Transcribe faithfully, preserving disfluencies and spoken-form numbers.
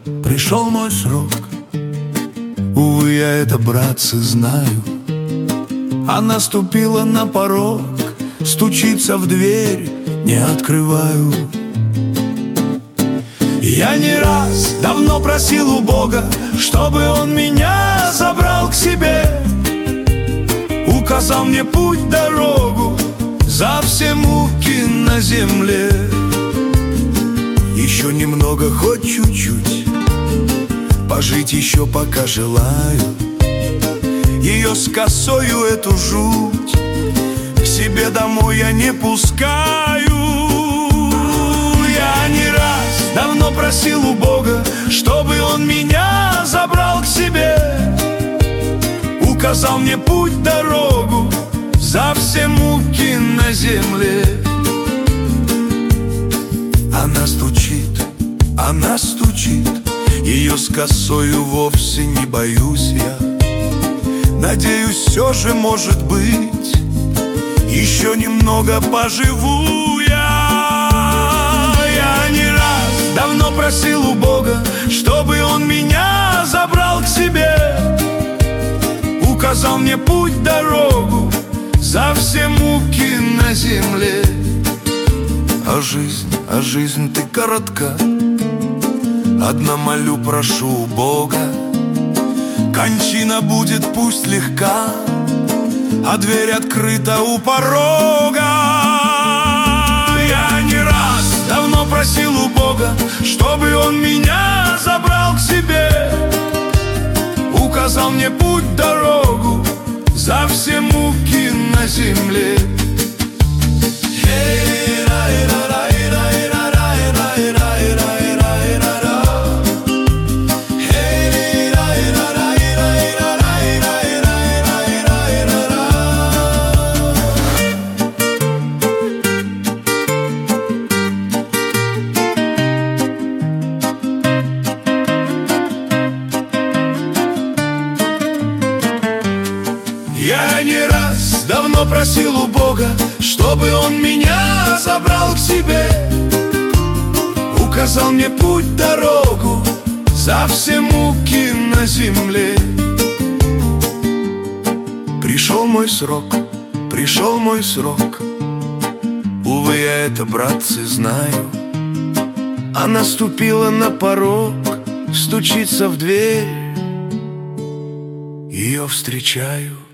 пришел мой срок. Увы, я это, братцы, знаю. Она ступила на порог, стучится в дверь, не открываю. Я не раз давно просил у Бога, чтобы Он меня забрал к себе, указал мне путь, дорогу за все муки на земле. Еще немного, хоть чуть-чуть, пожить еще пока желаю. Ее с косою эту жуть к себе домой я не пускаю. Я не раз давно просил у Бога, чтобы Он меня забрал к себе, указал мне путь, дорогу за все муки на земле. Она стучит, она стучит, ее с косою вовсе не боюсь я. Надеюсь, все же, может быть, еще немного поживу я. Я не раз давно просил у Бога, чтобы Он меня забрал к себе, указал мне путь, дорогу за все муки на земле. А жизнь, а жизнь ты коротка, одна молю, прошу у Бога, кончина будет пусть легка, а дверь открыта у порога. Я не раз давно просил у Бога, чтобы Он меня забрал к себе, указал мне путь, дорогу за все муки на земле. Я не раз давно просил у Бога, чтобы Он меня забрал к себе, указал мне путь, дорогу за все муки на земле. Пришел мой срок, пришел мой срок. Увы, я это, братцы, знаю. Она ступила на порог, стучится в дверь, ее встречаю.